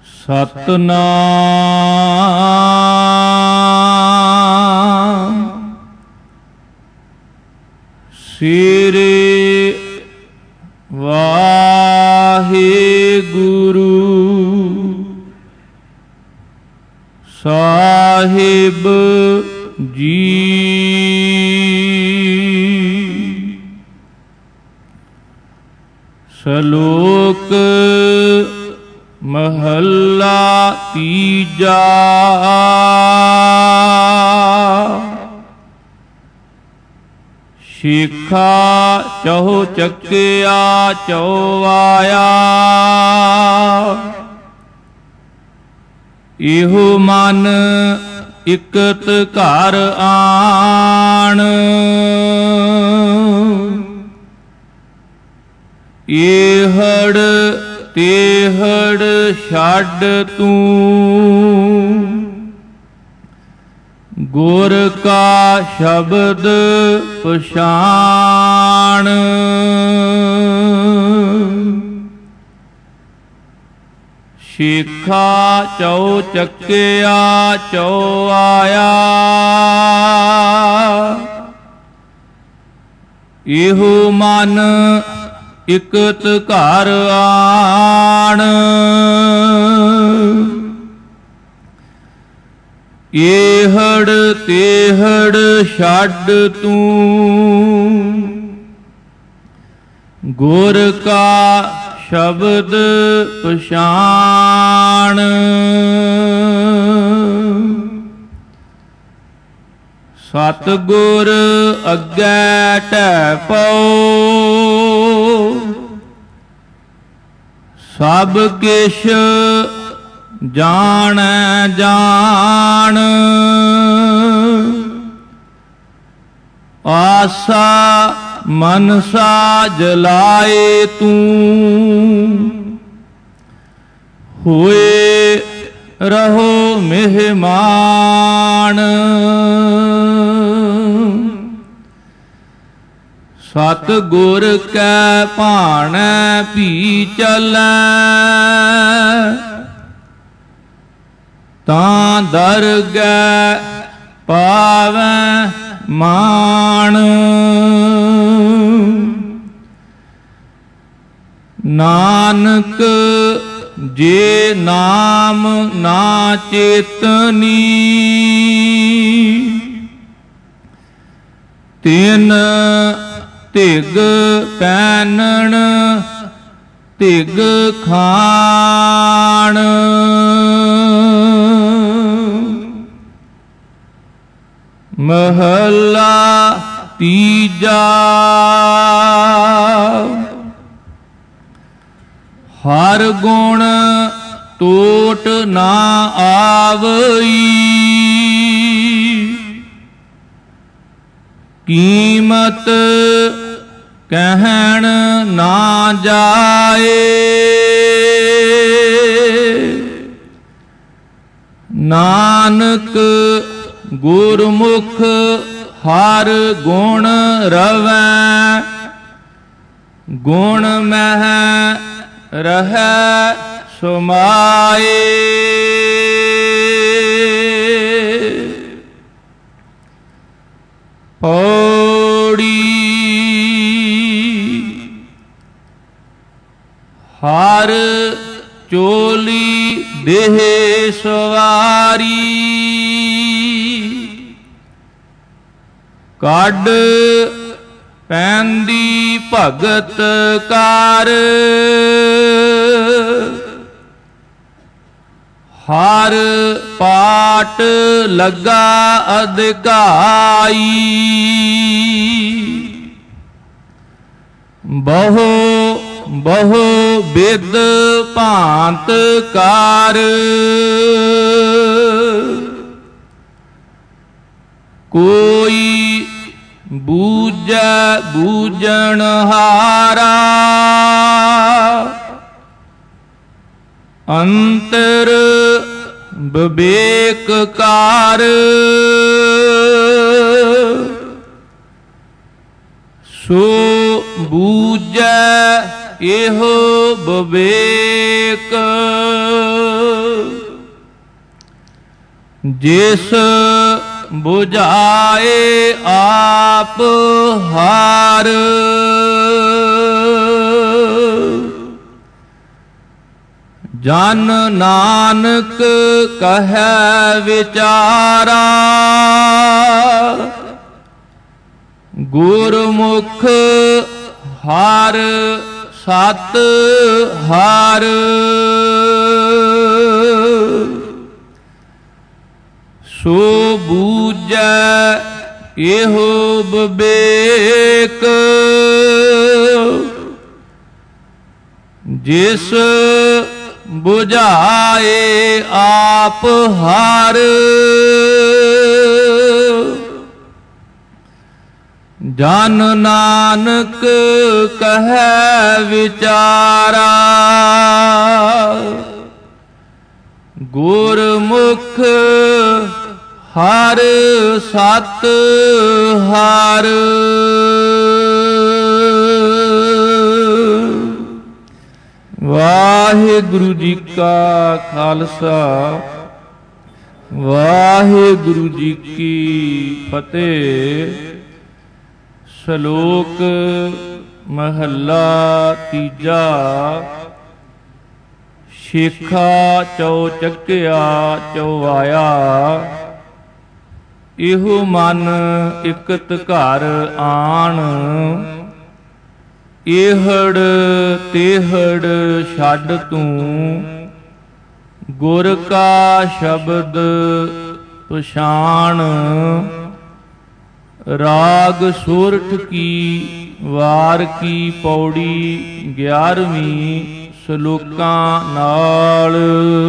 ਸਤਨਾਮ ਸ੍ਰੀ ਵਾਹਿਗੁਰੂ ਸਾਹਿਬ ਜੀ। ਸ਼ਲੋਕ ਮਹੱਲਾ ਤੀਜਾ। ਸ਼ੇਖਾ ਚਹੁ ਚੱਕਿਆ ਚਉ ਆਇਆ, ਇਹੋ ਮਨ ਇਕਤ ਘਰ ਆਣ। ਇਹੜ ਤੇਹੜ ਛੱਡ ਤੂੰ, ਗੁਰ ਕਾ ਸ਼ਬਦ ਪਛਾਣ। ਸ਼ੇਖਾ ਚਉ ਚੱਕਿਆ ਚਉ ਆਇਆ, ਇਹੋ ਮਨ ਇਕਤ ਘਰ ਆਣ। ਇਹੜ ਤੇਹੜ ਛੱਡ ਤੂੰ, ਗੁਰ ਕਾ ਸ਼ਬਦ ਪਛਾਣ। ਸਤਿਗੁਰ ਅੱਗੇ ਢਹਿ ਪਉ, ਸਭ ਕਿਛ ਜਾਣੈ ਜਾਣ। ਆਸਾ ਮਨਸਾ ਜਲਾਏ ਤੂੰ, ਹੋਏ ਰਹੋ ਮਹਿਮਾਨ। ਸਤਿਗੁਰ ਕੈ ਭਾਣੈ ਭੀ ਚਲੈ, ਤਾਂ ਦਰਗਹਿ ਪਾਵੈ ਮਾਣ। ਨਾਨਕ ਜੇ ਨਾਮ ਨਾ ਚੇਤਨੀ, ਤਿਨ ਧਿਗ ਪੈਨਣ ਧਿਗ ਖਾਣ। ਮਹੱਲਾ ਤੀਜਾ। ਹਰ ਗੁਣ ਟੋਟ ਨਾ ਆਵਈ, ਕੀਮਤ ਕਹਿਣ ਨਾ ਜਾਏ। ਨਾਨਕ ਗੁਰਮੁਖ ਹਰ ਗੁਣ ਰਵੈ, ਗੁਣ ਮਹਿ ਰਹੈ ਸੁਮਾਏ। ਪੌੜੀ। ਹਰ ਚੋਲੀ ਦੇਹ ਸਵਾਰੀ, ਕੱਢ ਪੈਂਦੀ ਭਗਤ ਕਾਰ। ਹਰ ਪਾਟ ਲੱਗਾ ਅਧਿਕਾਈ, ਬਹੁ ਬਹੁ ਬਿਦ ਭਾਂਤ ਕਾਰ। ਕੋਈ ਬੂਝੈ ਬੂਝਣ ਹਾਰਾ, ਅੰਤਰ ਵਿਵੇਕ ਕਾਰ। ਸੋ ਬੂਝੈ ਇਹੋ ਵਿਵੇਕ, ਜਿਸ ਬੁਝਾਏ ਆਪ ਹਾਰ। ਜਨ ਨਾਨਕ ਕਹੈ ਵਿਚਾਰਾ, ਗੁਰਮੁਖ ਹਰ ਸਤ ਹਰ। ਸੋ ਬੂਝੈ ਇਹੋ ਬਿਬੇਕ, ਜਿਸ ਬੁਝਾਏ ਆਪ ਹਰ। ਜਨ ਨਾਨਕ ਕਹੈ ਵਿਚਾਰਾ, ਗੁਰਮੁਖ ਹਰ ਸਤ ਹਰ। ਵਾਹਿਗੁਰੂ ਜੀ ਕਾ ਖਾਲਸਾ, ਵਾਹਿਗੁਰੂ ਜੀ ਕੀ ਫਤਿਹ। ਸ਼ਲੋਕ ਮਹੱਲਾ ਤੀਜਾ। ਸ਼ੇਖਾ ਚਉ ਚੱਕਿਆ ਚਉਆਇਆ, ਇਹੋ ਮਨ ਇਕਤ ਘਰ ਆਣ। ਇਹੜ ਤੇਹੜ ਛੱਡ ਤੂੰ, ਗੁਰ ਕਾ ਸ਼ਬਦ ਪਛਾਣ। ਰਾਗ ਸੋਰਠ ਕੀ ਵਾਰ ਕੀ ਪੌੜੀ 11ਵੀਂ। ਸ਼ਲੋਕਾਂ ਨਾਲ।